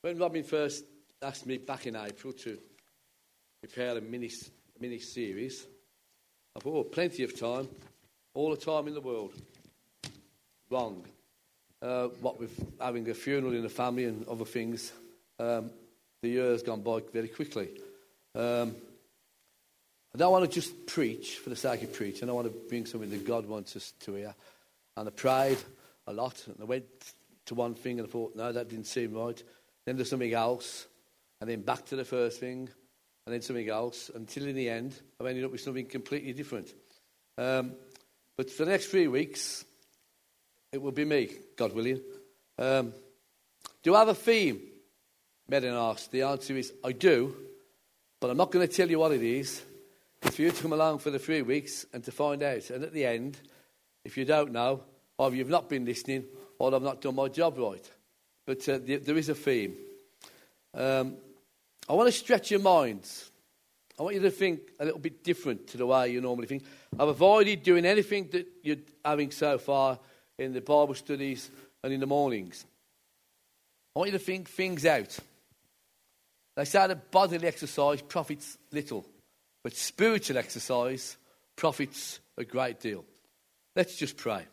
When Robin first asked me back in April to prepare a mini series, I thought, oh, plenty of time, all the time in the world. Wrong. What with having a funeral in the family and other things, the year has gone by very quickly. I don't want to just preach for the sake of preaching. I want to bring something that God wants us to hear. And I prayed a lot, and I went to one thing and I thought, no, that didn't seem right. Then there's something else, and then back to the first thing, and then something else, until in the end, I've ended up with something completely different. But for the next 3 weeks, it will be me, God willing. Do I have a theme? Medin asked. The answer is, I do, but I'm not going to tell you what it is. It's for you to come along for the 3 weeks and to find out. And at the end, if you don't know, either you've not been listening, or I've not done my job right. But there is a theme. I want to stretch your minds. I want you to think a little bit different to the way you normally think. I've avoided doing anything that you're having so far in the Bible studies and in the mornings. I want you to think things out. They say that bodily exercise profits little, but spiritual exercise profits a great deal. Let's just pray.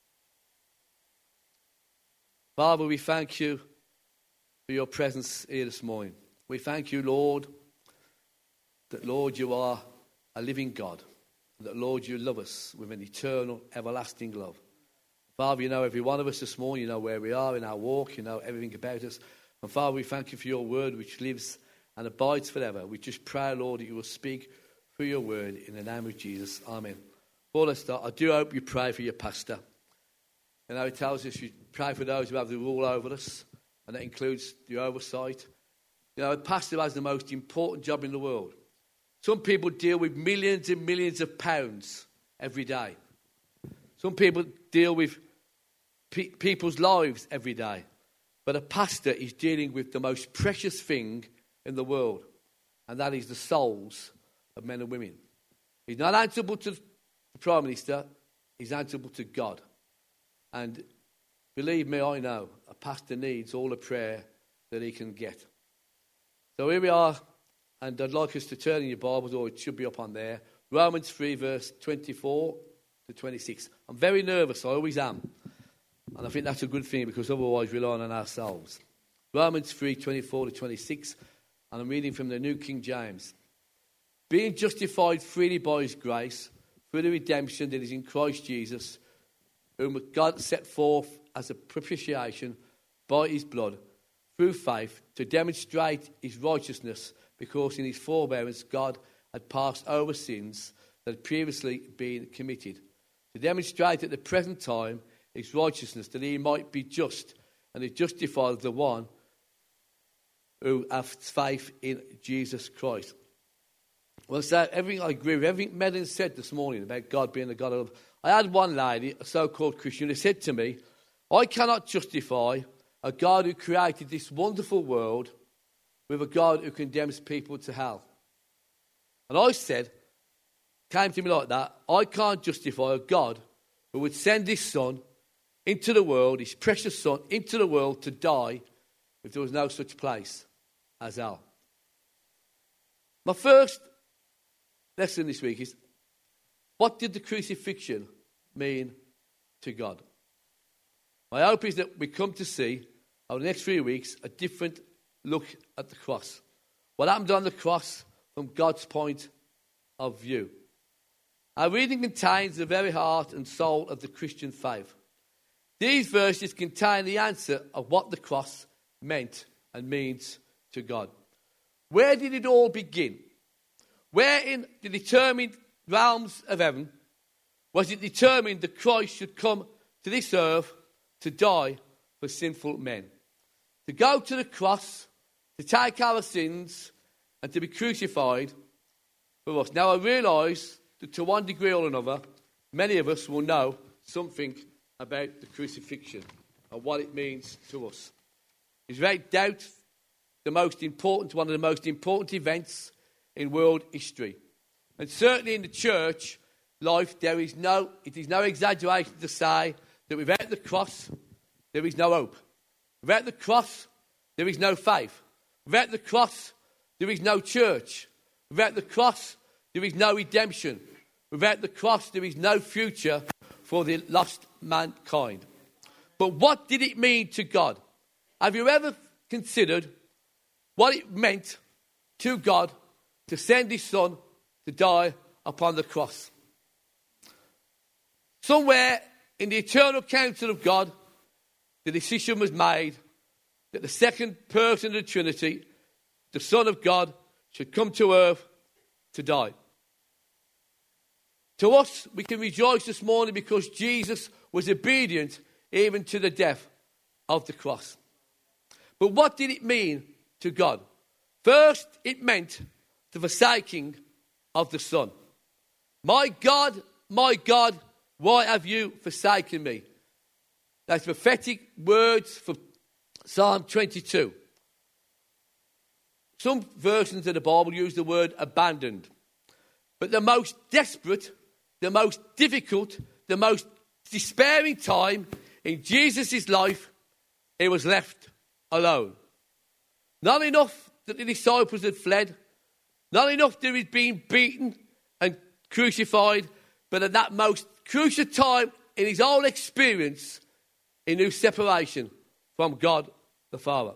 Father, we thank you for your presence here this morning. We thank you, Lord, that, Lord, you are a living God. That, Lord, you love us with an eternal, everlasting love. Father, you know every one of us this morning. You know where we are in our walk. You know everything about us. And Father, we thank you for your word which lives and abides forever. We just pray, Lord, that you will speak through your word in the name of Jesus. Amen. Before I start, I do hope you pray for your pastor. You know, it tells us you pray for those who have the rule over us, and that includes the oversight. You know, a pastor has the most important job in the world. Some people deal with millions and millions of pounds every day. Some people deal with people's lives every day. But a pastor is dealing with the most precious thing in the world, and that is the souls of men and women. He's not answerable to the Prime Minister, he's answerable to God. And believe me, I know, a pastor needs all the prayer that he can get. So here we are, and I'd like us to turn in your Bibles, or it should be up on there. Romans 3, verse 24 to 26. I'm very nervous, I always am. And I think that's a good thing, because otherwise we're relying on ourselves. Romans 3, 24 to 26, and I'm reading from the New King James. Being justified freely by his grace, through the redemption that is in Christ Jesus, whom God set forth as a propitiation by his blood, through faith, to demonstrate his righteousness, because in his forbearance God had passed over sins that had previously been committed, to demonstrate at the present time his righteousness, that he might be just and to justify the one who has faith in Jesus Christ. Well, so everything I agree with, everything Medin said this morning about God being the God of love. I had one lady, a so-called Christian, who said to me, I cannot justify a God who created this wonderful world with a God who condemns people to hell. And I said, came to me like that, I can't justify a God who would send his son into the world, his precious son, into the world to die if there was no such place as hell. My first lesson this week is, what did the crucifixion mean to God? My hope is that we come to see, over the next 3 weeks, a different look at the cross. What happened on the cross from God's point of view. Our reading contains the very heart and soul of the Christian faith. These verses contain the answer of what the cross meant and means to God. Where did it all begin? Where in the determined realms of heaven was it determined that Christ should come to this earth to die for sinful men? To go to the cross, to take our sins, and to be crucified for us. Now I realise that to one degree or another, many of us will know something about the crucifixion and what it means to us. It's without doubt one of the most important events in world history. And certainly in the church life, it is no exaggeration to say that without the cross, there is no hope. Without the cross, there is no faith. Without the cross, there is no church. Without the cross, there is no redemption. Without the cross, there is no future for the lost mankind. But what did it mean to God? Have you ever considered what it meant to God to send his son to die upon the cross? Somewhere in the eternal counsel of God, the decision was made that the second person of the Trinity, the Son of God, should come to earth to die. To us, we can rejoice this morning because Jesus was obedient even to the death of the cross. But what did it mean to God? First, it meant the forsaking of the Son. My God, why have you forsaken me? That's prophetic words from Psalm 22. Some versions of the Bible use the word abandoned. But the most desperate, the most difficult, the most despairing time in Jesus' life, he was left alone. Not enough that the disciples had fled. Not enough that he'd been beaten and crucified. But at that most crucial time in his whole experience, he knew separation from God the Father.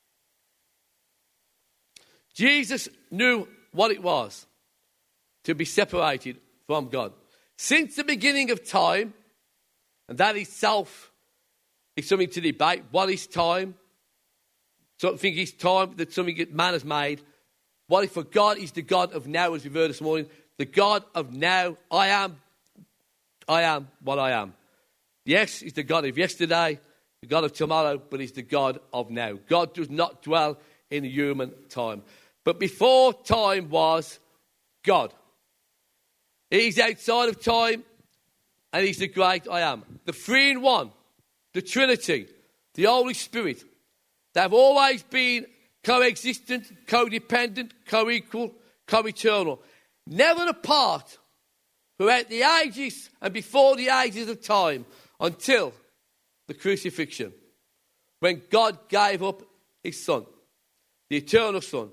Jesus knew what it was to be separated from God. Since the beginning of time, and that itself is something to debate. What is time? Something is time that something that man has made. What if for God is the God of now, as we've heard this morning? The God of now. I am what I am. Yes, he's the God of yesterday, the God of tomorrow, but he's the God of now. God does not dwell in human time. But before time was God. He's outside of time, and he's the great I am. The three in one, the Trinity, the Holy Spirit. They've always been coexistent, codependent, co-equal, co-eternal. Never apart throughout the ages and before the ages of time until the crucifixion, when God gave up his Son, the eternal Son.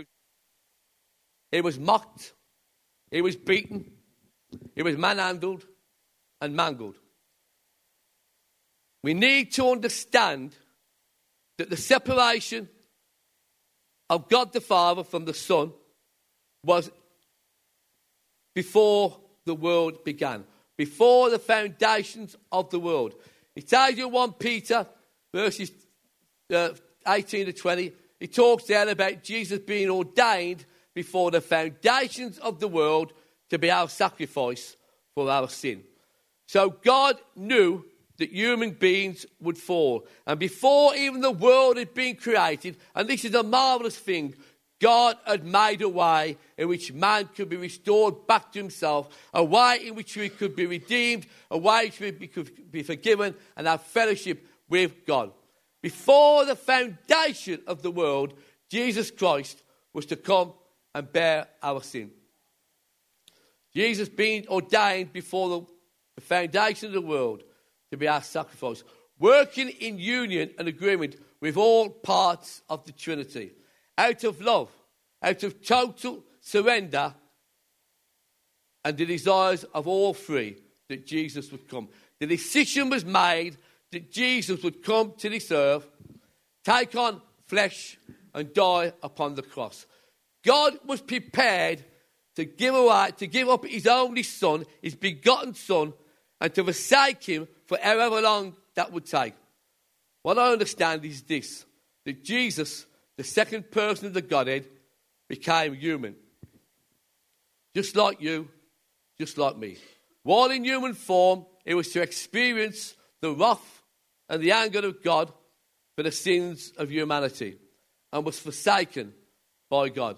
He was mocked, he was beaten, he was manhandled and mangled. We need to understand that the separation of God the Father from the Son was before the world began, before the foundations of the world. It tells you 1 Peter verses 18 to 20. It talks there about Jesus being ordained before the foundations of the world to be our sacrifice for our sin. So God knew that human beings would fall. And before even the world had been created, and this is a marvellous thing, God had made a way in which man could be restored back to himself, a way in which we could be redeemed, a way in which we could be forgiven and have fellowship with God. Before the foundation of the world, Jesus Christ was to come and bear our sin. Jesus being ordained before the foundation of the world to be our sacrifice, working in union and agreement with all parts of the Trinity, out of love, out of total surrender and the desires of all three, that Jesus would come. The decision was made that Jesus would come to this earth, take on flesh and die upon the cross. God was prepared to give up his only Son, his begotten Son, and to forsake him for however long that would take. What I understand is this, that Jesus, the second person of the Godhead, became human. Just like you, just like me. While in human form, it was to experience the wrath and the anger of God for the sins of humanity, and was forsaken by God.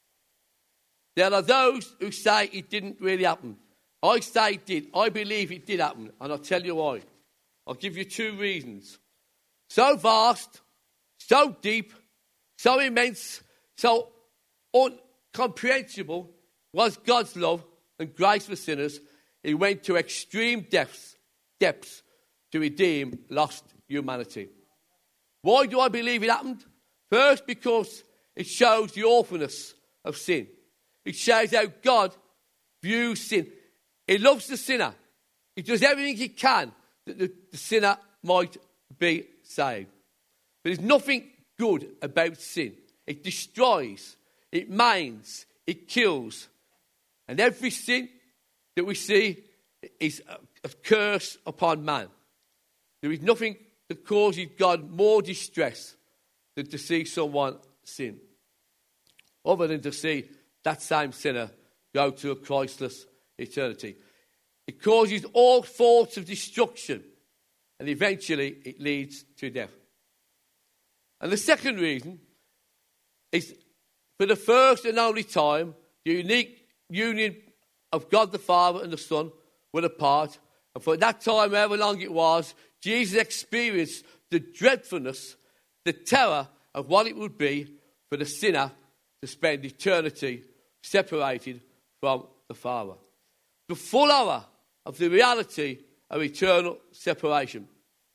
There are those who say it didn't really happen. I say it did. I believe it did happen, and I'll tell you why. I'll give you 2 reasons. So vast, so deep, so immense, so incomprehensible was God's love and grace for sinners. He went to extreme depths to redeem lost humanity. Why do I believe it happened? First, because it shows the awfulness of sin. It shows how God views sin. He loves the sinner. He does everything he can that the sinner might be saved. But there's nothing good about sin. It destroys, it maims, it kills. And every sin that we see is a curse upon man. There is nothing that causes God more distress than to see someone sin, other than to see that same sinner go to a Christless eternity. It causes all sorts of destruction, and eventually it leads to death. And the second reason is, for the first and only time, the unique union of God the Father and the Son were apart. And for that time, however long it was, Jesus experienced the dreadfulness, the terror of what it would be for the sinner to spend eternity separated from the Father. The full horror of the reality of eternal separation.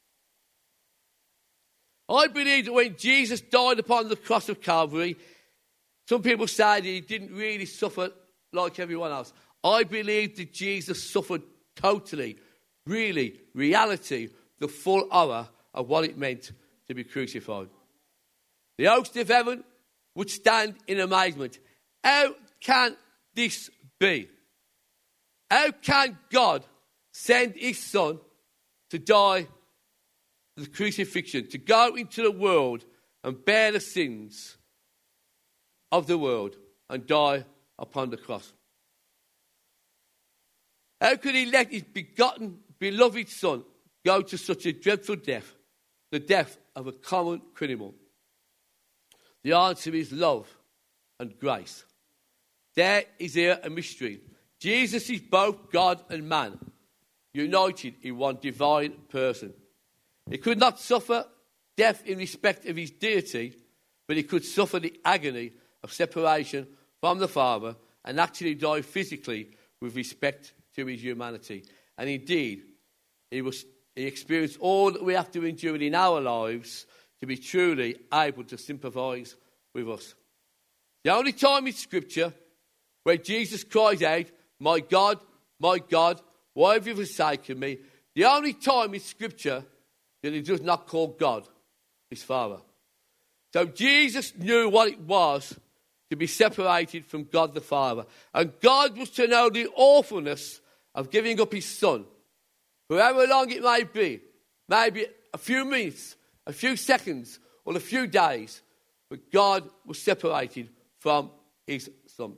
I believe that when Jesus died upon the cross of Calvary, some people say that he didn't really suffer like everyone else. I believe that Jesus suffered totally, really, reality, the full horror of what it meant to be crucified. The host of heaven would stand in amazement. How can this be? How can God send his Son to die the crucifixion, to go into the world and bear the sins of the world and die upon the cross? How could he let his begotten, beloved Son go to such a dreadful death, the death of a common criminal? The answer is love and grace. There is here a mystery. Jesus is both God and man, united in one divine person. He could not suffer death in respect of his deity, but he could suffer the agony of separation from the Father and actually die physically with respect to his humanity. And indeed, he experienced all that we have to endure in our lives to be truly able to sympathise with us. The only time in Scripture where Jesus cries out, my God, why have you forsaken me? The only time in Scripture that he does not call God his Father. So Jesus knew what it was to be separated from God the Father. And God was to know the awfulness of giving up his Son, for however long it may be, maybe a few minutes, a few seconds, or a few days, but God was separated from his Son.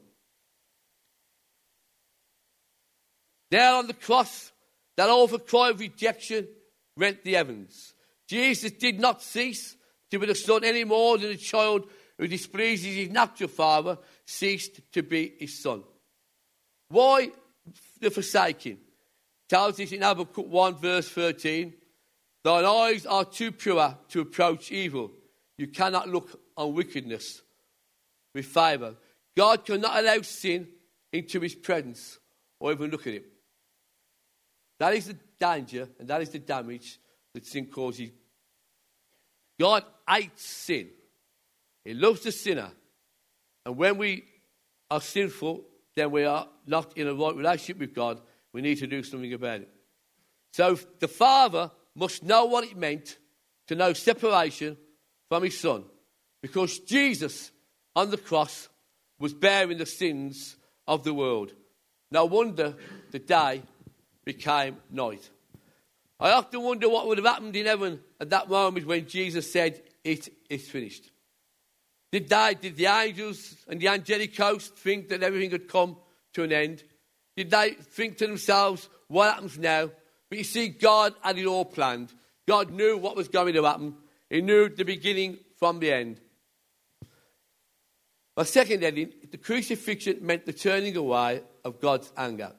There on the cross, that awful cry of rejection rent the heavens. Jesus did not cease to be the Son any more than a child who displeases his natural father ceased to be his son. Why the forsaking? Tells us in Habakkuk 1 verse 13, thine eyes are too pure to approach evil. You cannot look on wickedness with favour. God cannot allow sin into his presence or even look at it. That is the danger and that is the damage that sin causes. God hates sin. He loves the sinner. And when we are sinful, then we are not in a right relationship with God. We need to do something about it. So the Father must know what it meant to know separation from his Son, because Jesus on the cross was bearing the sins of the world. No wonder the day became night. I often wonder what would have happened in heaven at that moment when Jesus said, it is finished. Did the angels and the angelic host think that everything had come to an end? Did they think to themselves, what happens now? But you see, God had it all planned. God knew what was going to happen. He knew the beginning from the end. My second heading, the crucifixion meant the turning away of God's anger.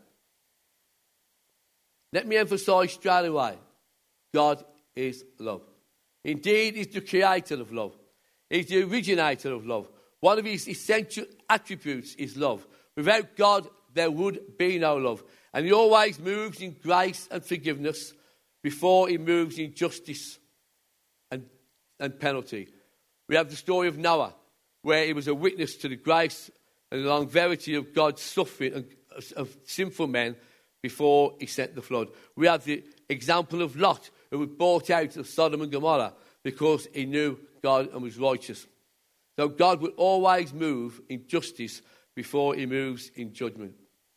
Let me emphasise straight away, God is love. Indeed, he's the creator of love. He's the originator of love. One of his essential attributes is love. Without God, there would be no love. And he always moves in grace and forgiveness before he moves in justice and penalty. We have the story of Noah, where he was a witness to the grace and the longevity of God's suffering of sinful men before he sent the flood. We have the example of Lot, who was brought out of Sodom and Gomorrah because he knew God and was righteous. So God will always move in justice before he moves in judgment.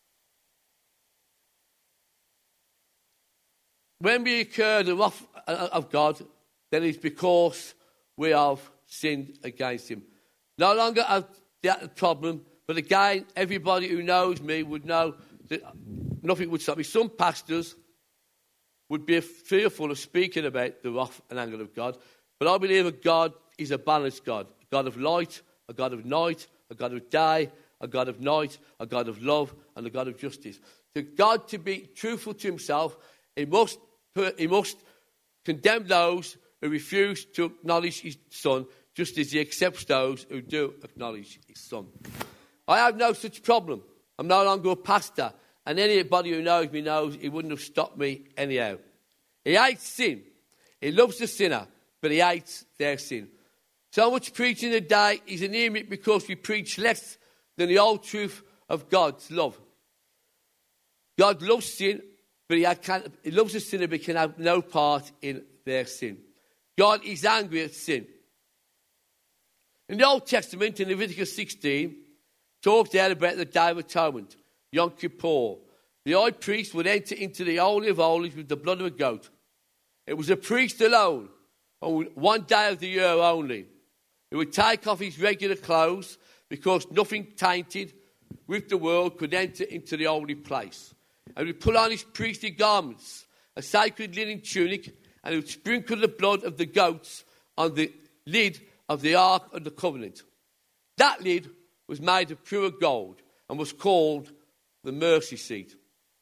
When we incur the wrath of God, then it's because we have sinned against him. No longer have that problem, but again, everybody who knows me would know that nothing would stop me. Some pastors would be fearful of speaking about the wrath and anger of God, but I believe that God is a balanced God. A God of light, a God of night, a God of day, a God of night, a God of love, and a God of justice. For God to be truthful to himself, he must condemn those who refuse to acknowledge his Son, just as he accepts those who do acknowledge his Son. I have no such problem. I'm no longer a pastor, and anybody who knows me knows he wouldn't have stopped me anyhow. He hates sin. He loves the sinner, but he hates their sin. So much preaching today is anemic because we preach less than the old truth of God's love. God loves sin, but he loves the sinner, but can have no part in their sin. God is angry at sin. In the Old Testament, in Leviticus 16, talks there about the Day of Atonement, Yom Kippur. The high priest would enter into the Holy of Holies with the blood of a goat. It was a priest alone, on one day of the year only. He would take off his regular clothes because nothing tainted with the world could enter into the holy place. And he would put on his priestly garments, a sacred linen tunic, and he would sprinkle the blood of the goats on the lid of the Ark of the Covenant. That lid was made of pure gold and was called the mercy seat.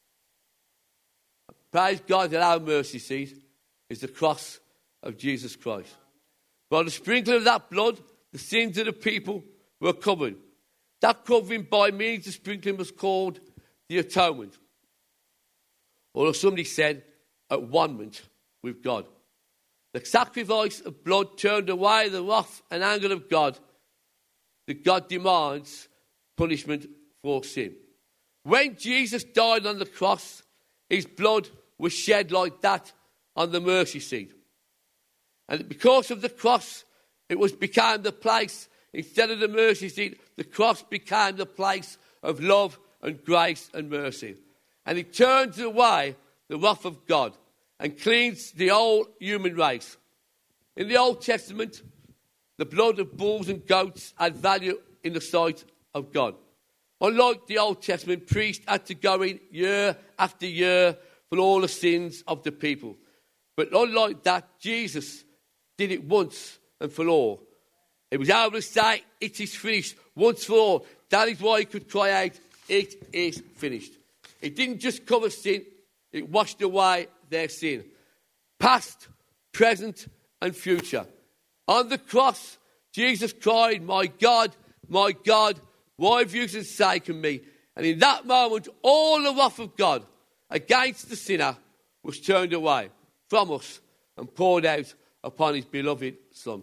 Praise God that our mercy seat is the cross of Jesus Christ. By the sprinkling of that blood, the sins of the people were covered. That covering by means of sprinkling was called the atonement. Or as somebody said, at one-ment with God. The sacrifice of blood turned away the wrath and anger of God, that God demands punishment for sin. When Jesus died on the cross, his blood was shed like that on the mercy seat. And because of the cross, became the place, instead of the mercy seat, the cross became the place of love and grace and mercy. And it turns away the wrath of God and cleans the whole human race. In the Old Testament, the blood of bulls and goats had value in the sight of God. Unlike the Old Testament, priests had to go in year after year for all the sins of the people. But unlike that, Jesus did it once and for all. He was able to say, it is finished, once for all. That is why he could cry out, it is finished. It didn't just cover sin, it washed away their sin. Past, present, and future. On the cross, Jesus cried, my God, why have you forsaken me? And in that moment, all the wrath of God against the sinner was turned away from us and poured out upon his beloved Son.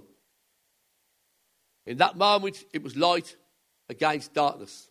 In that moment, it was light against darkness.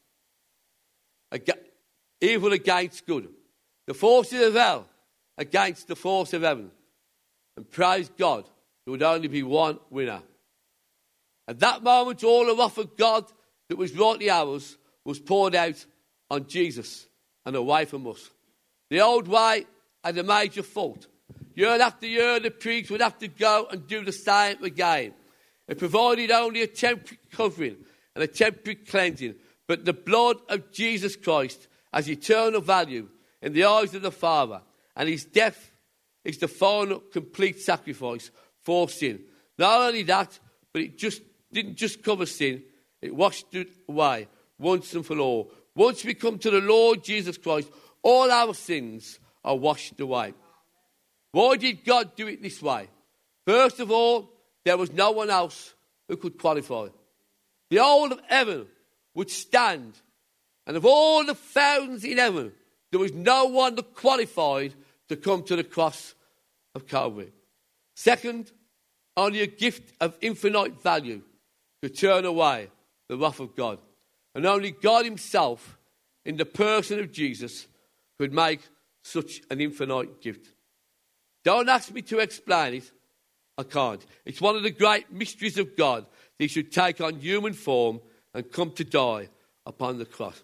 Evil against good. The forces of hell against the force of heaven. And praise God, there would only be one winner. At that moment, all the wrath of God that was rightly ours was poured out on Jesus and away from us. The old way had a major fault. Year after year, the priest would have to go and do the same again. It provided only a temporary covering and a temporary cleansing. But the blood of Jesus Christ has eternal value in the eyes of the Father. And his death is the final complete sacrifice for sin. Not only that, but it didn't just cover sin. It washed it away once and for all. Once we come to the Lord Jesus Christ, all our sins are washed away. Why did God do it this way? First of all, there was no one else who could qualify. The whole of heaven would stand, and of all the thousands in heaven, there was no one that qualified to come to the cross of Calvary. Second, only a gift of infinite value to turn away the wrath of God. And only God himself, in the person of Jesus, could make such an infinite gift. Don't ask me to explain it. I can't. It's one of the great mysteries of God that he should take on human form and come to die upon the cross.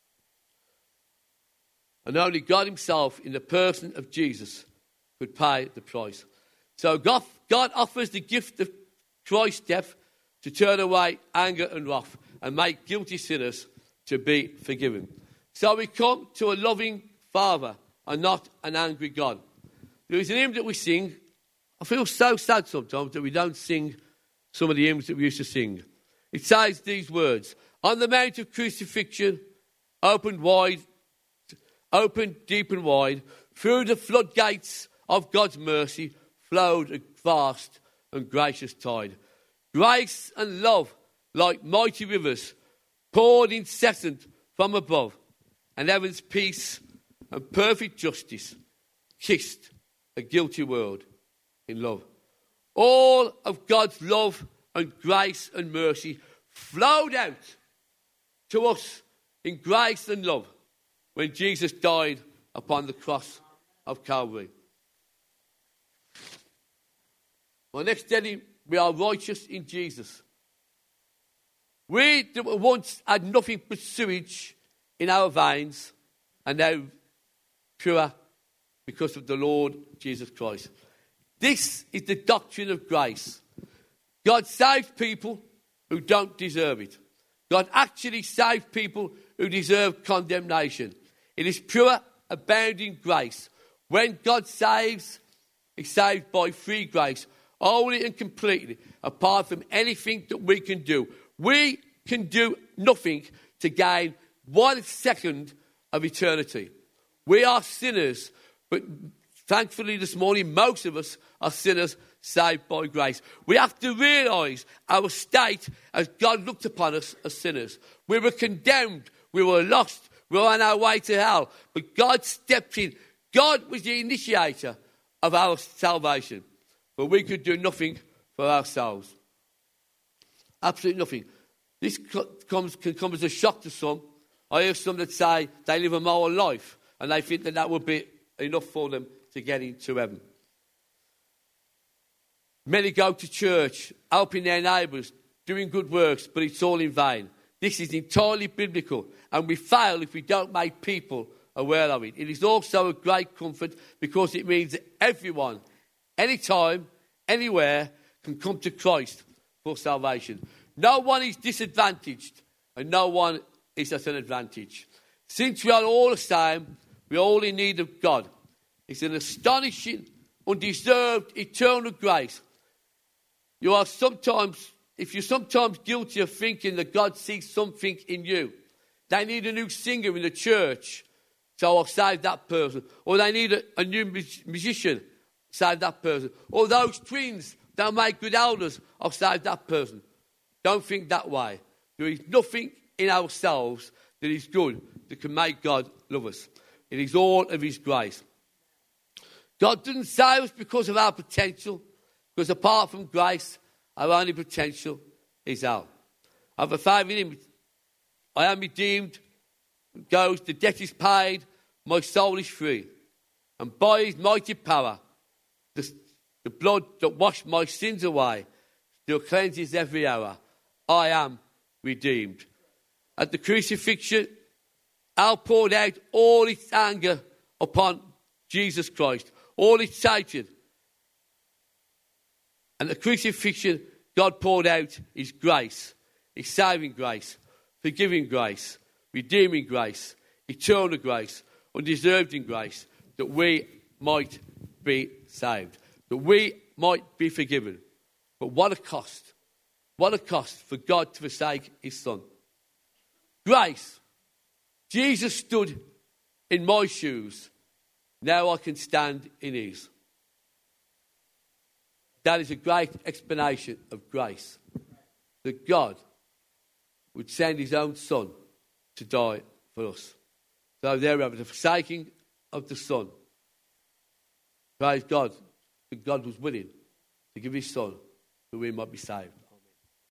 And only God himself, in the person of Jesus, could pay the price. So God offers the gift of Christ's death to turn away anger and wrath and make guilty sinners to be forgiven. So we come to a loving Father and not an angry God. There is an hymn that we sing. I feel so sad sometimes that we don't sing some of the hymns that we used to sing. It says these words: on the mount of crucifixion, opened deep and wide, through the floodgates of God's mercy flowed a vast and gracious tide. Grace and love, like mighty rivers, poured incessant from above, and heaven's peace and perfect justice kissed a guilty world in love. All of God's love and grace and mercy flowed out to us in grace and love when Jesus died upon the cross of Calvary. Well, next day, we are righteous in Jesus. We that were once had nothing but sewage in our veins are now pure because of the Lord Jesus Christ. This is the doctrine of grace. God saves people who don't deserve it. God actually saves people who deserve condemnation. It is pure, abounding grace. When God saves, he's saved by free grace, wholly and completely, apart from anything that we can do. We can do nothing to gain 1 second of eternity. We are sinners, but thankfully this morning, most of us are sinners saved by grace. We have to realise our state as God looked upon us as sinners. We were condemned. We were lost. We were on our way to hell. But God stepped in. God was the initiator of our salvation. But we could do nothing for ourselves. Absolutely nothing. This can come as a shock to some. I hear some that say they live a moral life and they think that would be enough for them to get into heaven. Many go to church, helping their neighbours, doing good works, but it's all in vain. This is entirely biblical, and we fail if we don't make people aware of it. It is also a great comfort because it means that everyone, anytime, anywhere, can come to Christ for salvation. No one is disadvantaged, and no one is at an advantage. Since we are all the same, we are all in need of God. It's an astonishing, undeserved, eternal grace. If you're sometimes guilty of thinking that God sees something in you, they need a new singer in the church, so I'll save that person. Or they need a new musician, save that person. Or those twins, they'll make good elders, I'll save that person. Don't think that way. There is nothing in ourselves that is good that can make God love us. It is all of his grace. God doesn't save us because of our potential, because apart from grace, our only potential is hell. I have a faith in him. I am redeemed. Goes, the debt is paid, my soul is free. And by his mighty power, the blood that washed my sins away still cleanses every hour. I am redeemed. At the crucifixion, hell poured out all its anger upon Jesus Christ, all its hatred. And at the crucifixion, God poured out his grace, his saving grace, forgiving grace, redeeming grace, eternal grace, undeserved in grace, that we might be saved, that we might be forgiven. But what a cost. What a cost for God to forsake his Son. Grace. Jesus stood in my shoes. Now I can stand in his. That is a great explanation of grace. That God would send his own Son to die for us. So there we have it, the forsaking of the Son. Praise God that God was willing to give his Son that we might be saved.